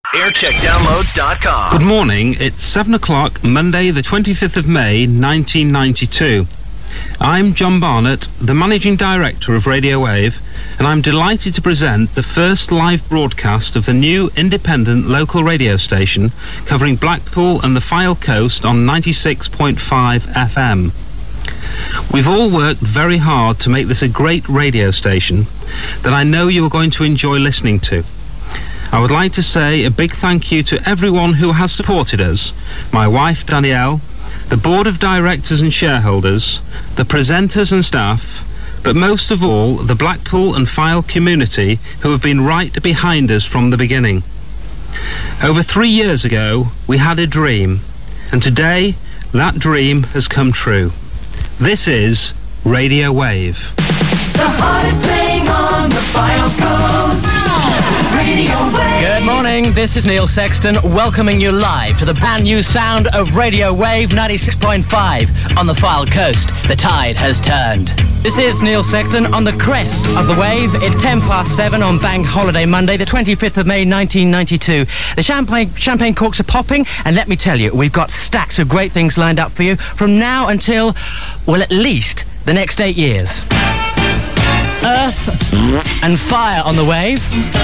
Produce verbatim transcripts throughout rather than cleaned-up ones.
aircheck downloads dot com. Good morning. It's seven o'clock, Monday, the twenty-fifth of May, nineteen ninety-two. I'm John Barnett, the Managing Director of Radio Wave, and I'm delighted to present the first live broadcast of the new independent local radio station covering Blackpool and the Fylde Coast on ninety-six point five F M. We've all worked very hard to make this a great radio station that I know you are going to enjoy listening to. I would like to say a big thank you to everyone who has supported us, my wife Danielle, the board of directors and shareholders, the presenters and staff, but most of all the Blackpool and Fylde community who have been right behind us from the beginning. Over three years ago we had a dream, and today that dream has come true. This is Radio Wave. The hottest thing on the Fylde Coast. Radio Wave. Good morning, this is Neil Sexton welcoming you live to the brand new sound of Radio Wave ninety-six point five on the Fylde Coast. The tide has turned. This is Neil Sexton on the crest of the wave. It's ten past seven on Bank Holiday Monday, the twenty-fifth of May nineteen ninety-two. The champagne, champagne corks are popping, and let me tell you, we've got stacks of great things lined up for you from now until, well, at least the next eight years. Earth and Fire on the Wave.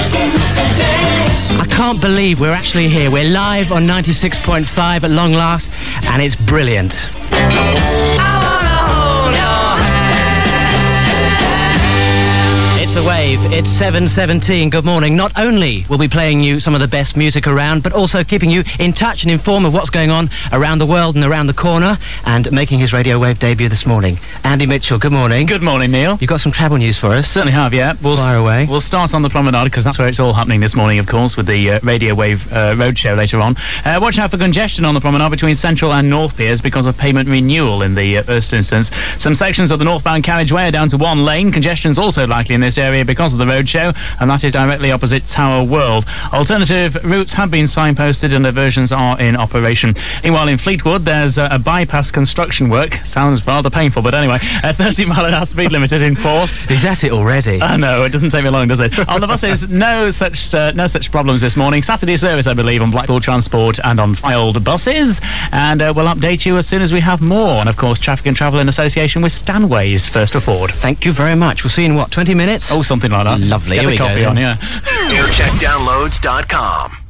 I can't believe we're actually here. We're live on ninety-six point five at long last, and it's brilliant. It's The Wave. It's seven seventeen. Good morning. Not only will we be playing you some of the best music around, but also keeping you in touch and informed of what's going on around the world and around the corner, and making his Radio Wave debut this morning, Andy Mitchell. Good morning. Good morning, Neil. You've got some travel news for us. Certainly have, yeah. We'll Fire away. We'll start on the promenade, because that's where it's all happening this morning, of course, with the uh, Radio Wave uh, roadshow later on. Uh, watch out for congestion on the promenade between Central and North Piers because of payment renewal in the uh, first instance. Some sections of the northbound carriageway are down to one lane. Congestion's also likely in this area because of the roadshow, and that is directly opposite Tower World. Alternative routes have been signposted and diversions are in operation. Meanwhile, in Fleetwood, there's uh, a bypass construction work. Sounds rather painful, but anyway, a thirty mile an hour speed limit is in force. He's at it already. I know, it doesn't take me long, does it? On the buses, no such uh, no such problems this morning. Saturday service, I believe, on Blackpool Transport and on Fylde buses, and uh, we'll update you as soon as we have more. And of course, Traffic and Travel in association with Stanways, first to Ford. Thank you very much. We'll see you in what, twenty minutes? Oh, something like that. Lovely. Get Here the we coffee go, on, yeah. aircheck downloads dot com.